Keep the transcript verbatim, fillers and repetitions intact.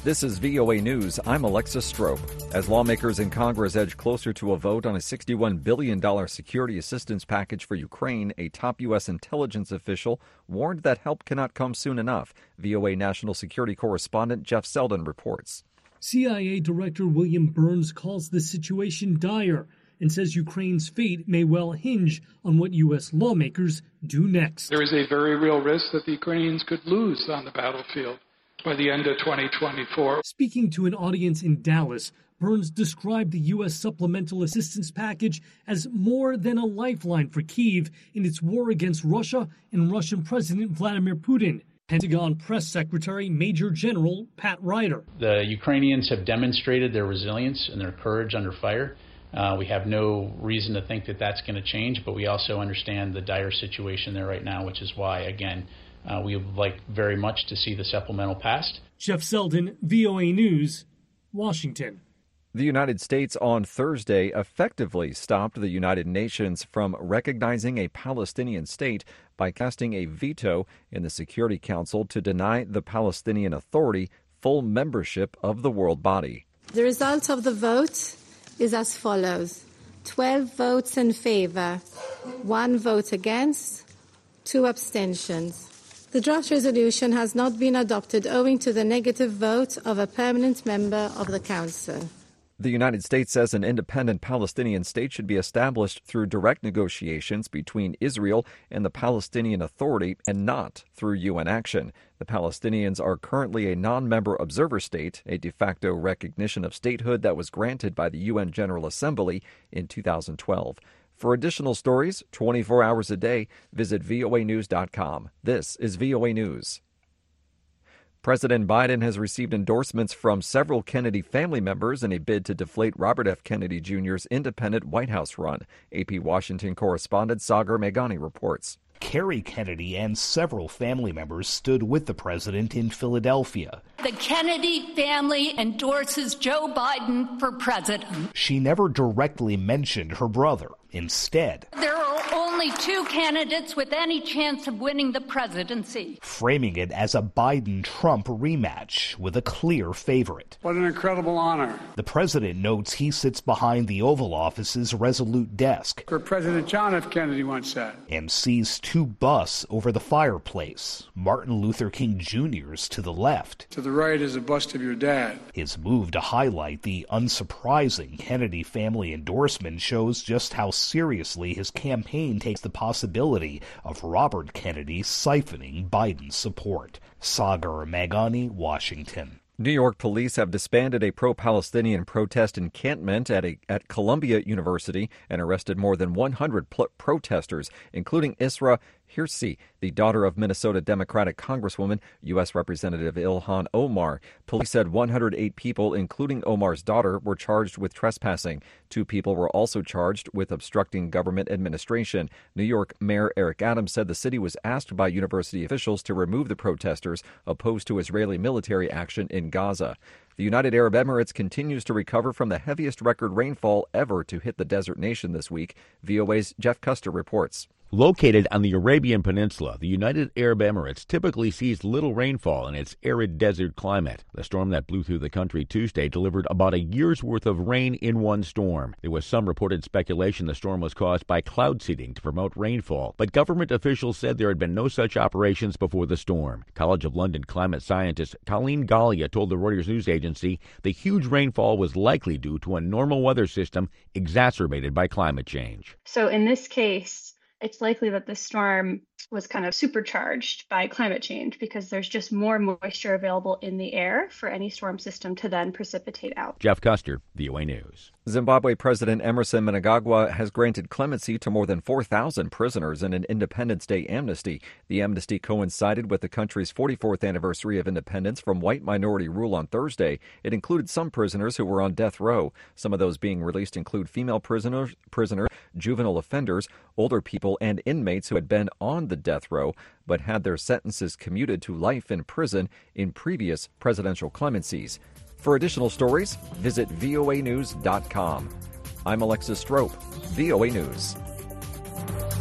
This is V O A News. I'm Alexis Strope. As lawmakers in Congress edge closer to a vote on a sixty-one billion dollars security assistance package for Ukraine, a top U S intelligence official warned that help cannot come soon enough. V O A national security correspondent Jeff Selden reports. C I A Director William Burns calls the situation dire and says Ukraine's fate may well hinge on what U S lawmakers do next. There is a very real risk that the Ukrainians could lose on the battlefield by the end of twenty twenty-four. Speaking to an audience in Dallas, Burns described the U S supplemental assistance package as more than a lifeline for Kyiv in its war against Russia and Russian President Vladimir Putin. Pentagon Press Secretary Major General Pat Ryder. The Ukrainians have demonstrated their resilience and their courage under fire. Uh, we have no reason to think that that's going to change, but we also understand the dire situation there right now, which is why, again, uh, we would like very much to see the supplemental passed. Jeff Selden, V O A News, Washington. The United States on Thursday effectively stopped the United Nations from recognizing a Palestinian state by casting a veto in the Security Council to deny the Palestinian Authority full membership of the world body. The result of the vote is as follows: twelve votes in favor, one vote against, two abstentions. The draft resolution has not been adopted owing to the negative vote of a permanent member of the Council. The United States says an independent Palestinian state should be established through direct negotiations between Israel and the Palestinian Authority and not through U N action. The Palestinians are currently a non-member observer state, a de facto recognition of statehood that was granted by the U N General Assembly in two thousand twelve. For additional stories, twenty-four hours a day, visit V O A news dot com. This is V O A News. President Biden has received endorsements from several Kennedy family members in a bid to deflate Robert F. Kennedy Junior's independent White House run. A P Washington correspondent Sagar Meghani reports. Kerry Kennedy and several family members stood with the president in Philadelphia. The Kennedy family endorses Joe Biden for president. She never directly mentioned her brother. Instead, there are only two candidates with any chance of winning the presidency, framing it as a Biden-Trump rematch with a clear favorite. What an incredible honor. The president notes he sits behind the Oval Office's resolute desk, where President John F. Kennedy once sat, and sees two busts over the fireplace, Martin Luther King Junior's to the left. To the right is a bust of your dad. His move to highlight the unsurprising Kennedy family endorsement shows just how seriously his campaign takes the possibility of Robert Kennedy siphoning Biden's support. Sagar Meghani, Washington. New York police have disbanded a pro-Palestinian protest encampment at a, at Columbia University and arrested more than one hundred pl- protesters, including Isra Hirsi, the daughter of Minnesota Democratic Congresswoman U S Representative Ilhan Omar. Police said one hundred eight people, including Omar's daughter, were charged with trespassing. Two people were also charged with obstructing government administration. New York Mayor Eric Adams said the city was asked by university officials to remove the protesters opposed to Israeli military action in Gaza. The United Arab Emirates continues to recover from the heaviest record rainfall ever to hit the desert nation this week. V O A's Jeff Custer reports. Located on the Arabian Peninsula, the United Arab Emirates typically sees little rainfall in its arid desert climate. The storm that blew through the country Tuesday delivered about a year's worth of rain in one storm. There was some reported speculation the storm was caused by cloud seeding to promote rainfall, but government officials said there had been no such operations before the storm. College of London climate scientist Colleen Gallia told the Reuters news agency the huge rainfall was likely due to a normal weather system exacerbated by climate change. So in this case, it's likely that the storm was kind of supercharged by climate change because there's just more moisture available in the air for any storm system to then precipitate out. Jeff Custer, V O A News. Zimbabwe President Emerson Mnangagwa has granted clemency to more than four thousand prisoners in an Independence Day amnesty. The amnesty coincided with the country's forty-fourth anniversary of independence from white minority rule on Thursday. It included some prisoners who were on death row. Some of those being released include female prisoners, prisoners, juvenile offenders, older people, and inmates who had been on the death row but had their sentences commuted to life in prison in previous presidential clemencies. For additional stories, visit V O A news dot com. I'm Alexis Strope, V O A News.